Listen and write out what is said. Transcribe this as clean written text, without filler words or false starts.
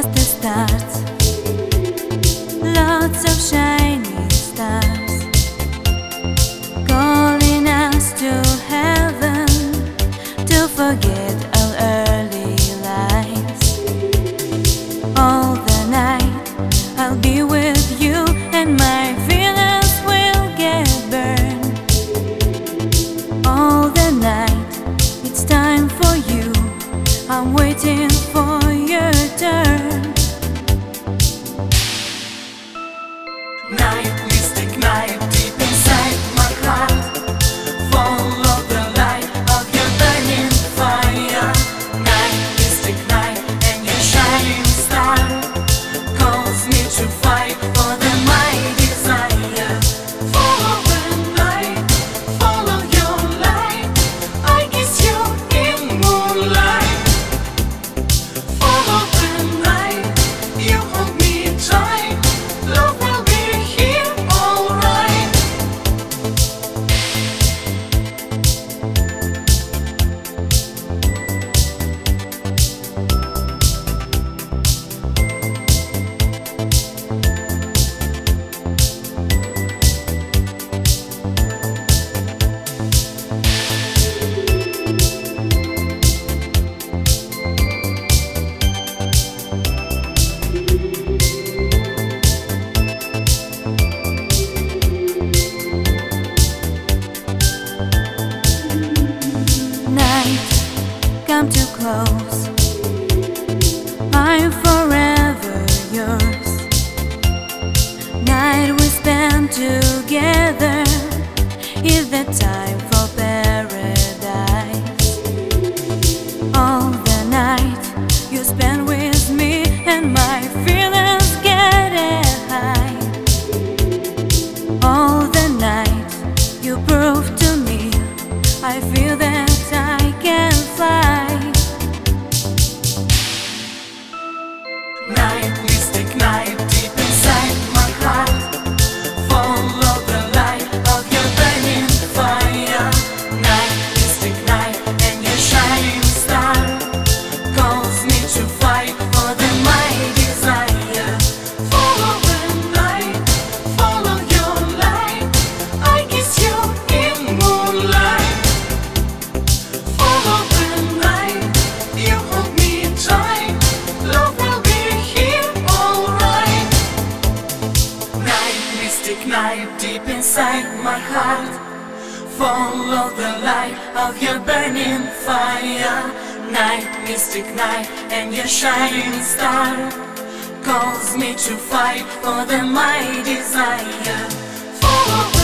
just the start. Lots of shining stars calling us to heaven to forget our early lives. All the night I'll be with you and my feelings will get burned. All the night it's time for you, I'm waiting for your turn. Night, mystic night, deep inside my heart. Follow the light of your burning fire. Night, mystic night, and your shining star calls me to fight for the my desire. Follow the night, follow your light. I kiss you in moonlight. Follow the night, you hold me tight. Love will be here, alright. Night, come too close. I'm forever yours. Night we spend together is the time for paradise. All the night you spend with me and my feelings get high. All the night you prove to me I feel that I can fly. Night, mystic night, deep inside my heart. Follow the light of your burning fire. Night, mystic night, and your shining star calls me to fight for the my desire. Follow the night, follow your light. I kiss you in moonlight. Follow the night, you hold me tight. Love will be here, alright. Night, mystic night, deep inside my heart. Follow the light of your burning fire. Night, mystic night, and your shining star calls me to fight for the my desire. Follow the